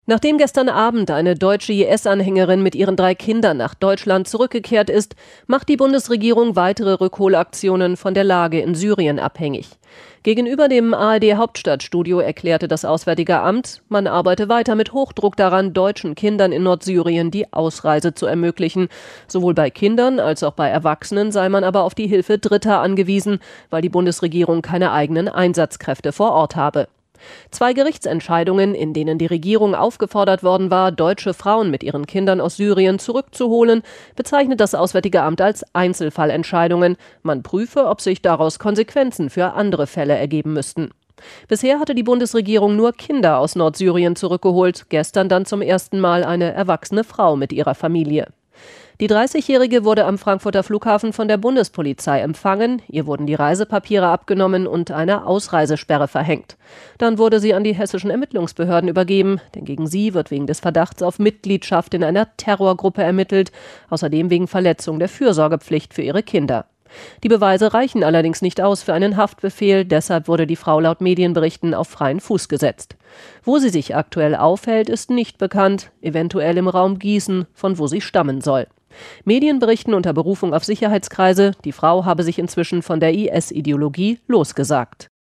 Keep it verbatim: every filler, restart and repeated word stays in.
Nachdem gestern Abend eine deutsche I S-Anhängerin mit ihren drei Kindern nach Deutschland zurückgekehrt ist, macht die Bundesregierung weitere Rückholaktionen von der Lage in Syrien abhängig. Gegenüber dem A R D-Hauptstadtstudio erklärte das Auswärtige Amt, man arbeite weiter mit Hochdruck daran, deutschen Kindern in Nordsyrien die Ausreise zu ermöglichen. Sowohl bei Kindern als auch bei Erwachsenen sei man aber auf die Hilfe Dritter angewiesen, weil die Bundesregierung keine eigenen Einsatzkräfte vor Ort habe. Zwei Gerichtsentscheidungen, in denen die Regierung aufgefordert worden war, deutsche Frauen mit ihren Kindern aus Syrien zurückzuholen, bezeichnet das Auswärtige Amt als Einzelfallentscheidungen. Man prüfe, ob sich daraus Konsequenzen für andere Fälle ergeben müssten. Bisher hatte die Bundesregierung nur Kinder aus Nordsyrien zurückgeholt, gestern dann zum ersten Mal eine erwachsene Frau mit ihrer Familie. Die dreißigjährige wurde am Frankfurter Flughafen von der Bundespolizei empfangen, ihr wurden die Reisepapiere abgenommen und eine Ausreisesperre verhängt. Dann wurde sie an die hessischen Ermittlungsbehörden übergeben, denn gegen sie wird wegen des Verdachts auf Mitgliedschaft in einer Terrorgruppe ermittelt, außerdem wegen Verletzung der Fürsorgepflicht für ihre Kinder. Die Beweise reichen allerdings nicht aus für einen Haftbefehl, deshalb wurde die Frau laut Medienberichten auf freien Fuß gesetzt. Wo sie sich aktuell aufhält, ist nicht bekannt, eventuell im Raum Gießen, von wo sie stammen soll. Medien berichten unter Berufung auf Sicherheitskreise, die Frau habe sich inzwischen von der I S-Ideologie losgesagt.